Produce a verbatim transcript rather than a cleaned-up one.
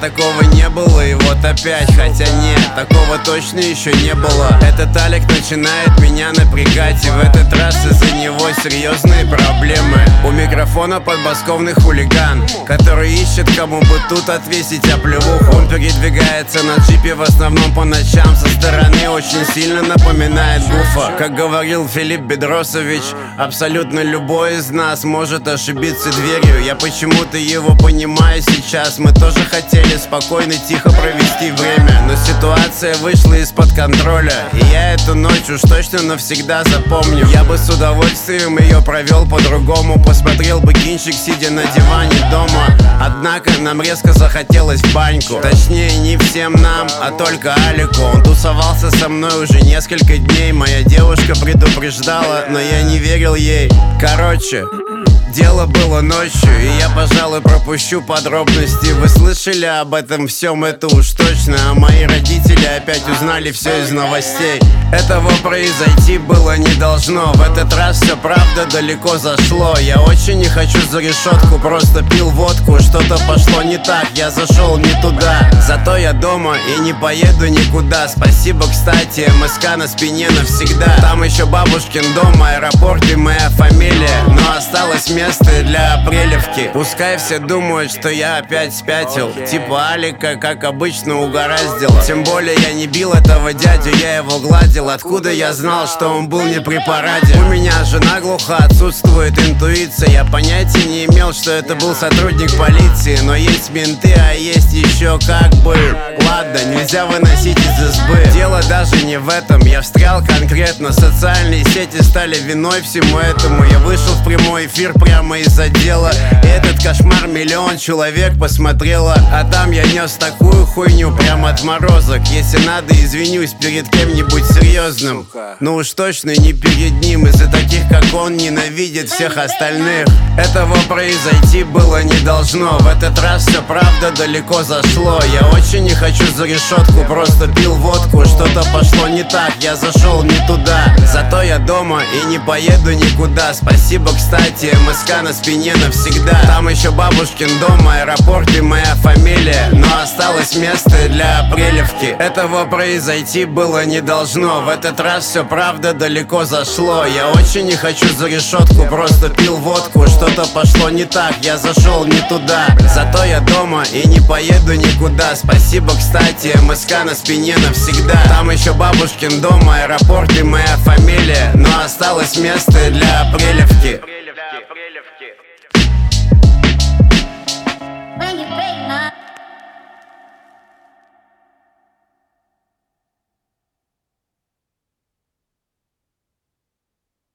такого не было, и вот опять. Хотя нет, такого точно еще не было. Этот Алик начинает меня напрягать, и в этот раз из-за него серьезные проблемы. У микрофона подмосковный хулиган, который ищет, кому бы тут отвесить оплеуху. Он передвигается на джипе в основном по ночам. Со стороны очень сильно напоминает Гуфа. Как говорил Филипп Бедросович, абсолютно любой из нас может ошибиться дверью. Я почему-то его понимаю сейчас. Мы тоже хотели спокойно, тихо провести время, но ситуация вышла из-под контроля, и я эту ночь уж точно навсегда запомню. Я бы с удовольствием ее провел по-другому, посмотрел бы кинчик, сидя на диване дома. Однако нам резко захотелось в баньку. Точнее, не всем нам, а только Алику. Он тусовался со мной уже несколько дней. Моя девушка предупреждала, но я не верил ей. Короче, дело было ночью, и я, пожалуй, пропущу подробности. Вы слышали об этом всем, это уж точно. А мои родители опять узнали все из новостей. Этого произойти было не должно. В этот раз все правда далеко зашло. Я очень не хочу за решетку, просто пил водку. Что-то пошло не так, я зашел не туда. Зато я дома и не поеду никуда. Спасибо, кстати, эм эс ка на спине навсегда. Там еще бабушкин дом, аэропорт и моя фамилия. Но осталось место для апрелевки. Пускай все думают, что я опять спятил, типа Алика, как обычно, угораздил. Тем более я не бил этого дядю, я его гладил. Откуда я знал, что он был не при параде? У меня же наглухо отсутствует интуиция. Я понятия не имел, что это был сотрудник полиции. Но есть менты, а есть еще как бы. Ладно, нельзя выносить из избы. Дело даже не в этом, я встрял конкретно. Социальные сети стали виной всему этому. Я вышел в прямой эфир прямо из отдела, и этот кошмар миллион человек посмотрело. А там я нес такую хуйню прямо от морозок. Если надо, извинюсь перед кем-нибудь серьезным, но уж точно не перед ним. Из-за таких, как он, ненавидит всех остальных. Этого произойти было не должно. В этот раз все правда далеко зашло. Я очень не хочу за решетку, просто пил водку. Что-то пошло не так, я зашел не туда. Зато я дома и не поеду никуда. Спасибо, кстати, эм эс ка на спине навсегда. Там еще бабушкин дом, аэропорт и моя фамилия. Но осталось место для апрелевки. Этого произойти было не должно. В этот раз все правда далеко зашло. Я очень не хочу за решетку, просто пил водку. Что-то пошло не так, я зашел не туда. Зато я дома и не поеду никуда. Спасибо, кстати, эм эс ка на спине навсегда. Там еще бабушкин дом, аэропорт и моя фамилия. Но осталось место для апрелевки.